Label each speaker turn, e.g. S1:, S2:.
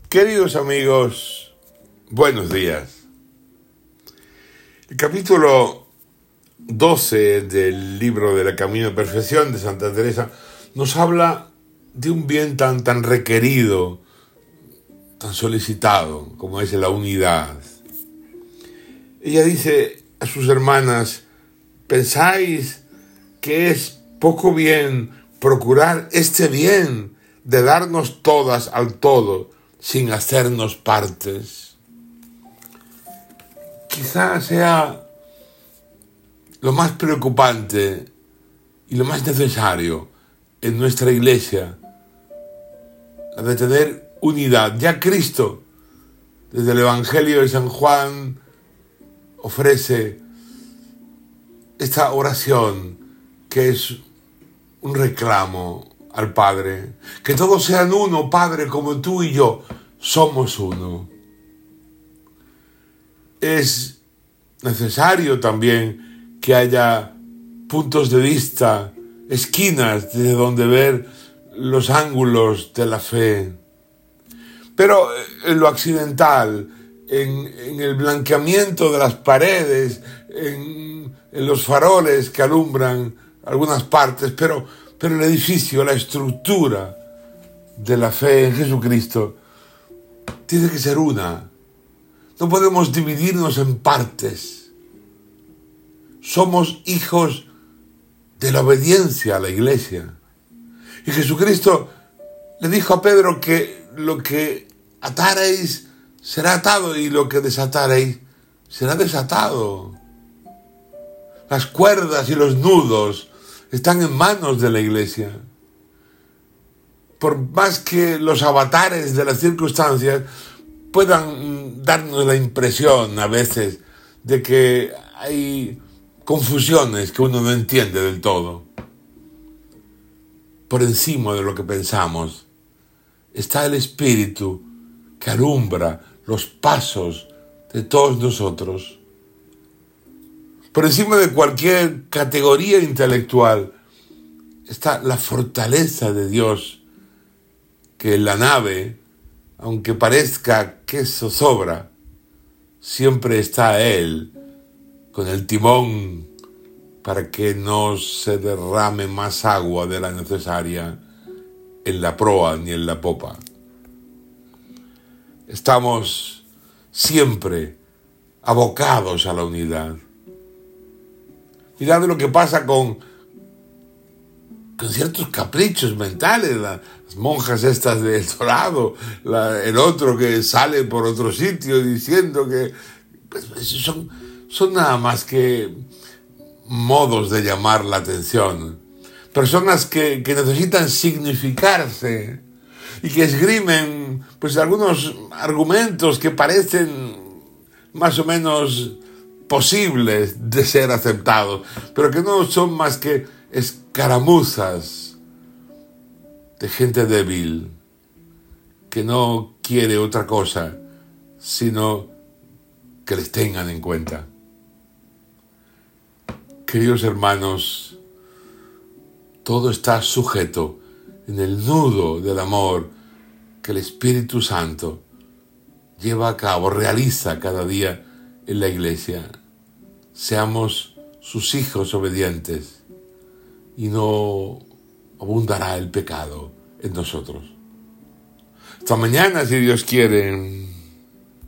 S1: Queridos amigos, buenos días. El capítulo 12 del libro de la Camino de Perfección de Santa Teresa nos habla de un bien tan requerido, tan solicitado, como es la unidad. Ella dice a sus hermanas: ¿pensáis que es poco bien procurar este bien de darnos todas al todo sin hacernos partes? Quizá sea lo más preocupante y lo más necesario en nuestra iglesia, la de tener unidad. Ya Cristo, desde el Evangelio de San Juan, ofrece esta oración que es un reclamo al Padre: que todos sean uno, Padre, como tú y yo somos uno. Es necesario también que haya puntos de vista, esquinas desde donde ver los ángulos de la fe. Pero en lo accidental, en el blanqueamiento de las paredes, en los faroles que alumbran algunas partes, pero el edificio, la estructura de la fe en Jesucristo tiene que ser una. No podemos dividirnos en partes. Somos hijos de la obediencia a la iglesia. Y Jesucristo le dijo a Pedro que lo que atareis será atado y lo que desatareis será desatado. Las cuerdas y los nudos están en manos de la iglesia. Por más que los avatares de las circunstancias puedan darnos la impresión a veces de que hay confusiones que uno no entiende del todo, por encima de lo que pensamos está el Espíritu que alumbra los pasos de todos nosotros. Por encima de cualquier categoría intelectual está la fortaleza de Dios, que en la nave, aunque parezca que zozobra, siempre está Él con el timón para que no se derrame más agua de la necesaria en la proa ni en la popa. Estamos siempre abocados a la unidad. Mirad lo que pasa con ciertos caprichos mentales, las monjas estas del Dorado, el otro que sale por otro sitio diciendo que son nada más que modos de llamar la atención. Personas que necesitan significarse y que esgrimen algunos argumentos que parecen más o menos posibles de ser aceptados, pero que no son más que escaramuzas de gente débil que no quiere otra cosa sino que les tengan en cuenta. Queridos hermanos, todo está sujeto en el nudo del amor que el Espíritu Santo lleva a cabo, realiza cada día en la iglesia. Seamos sus hijos obedientes y no abundará el pecado en nosotros. Hasta mañana, si Dios quiere.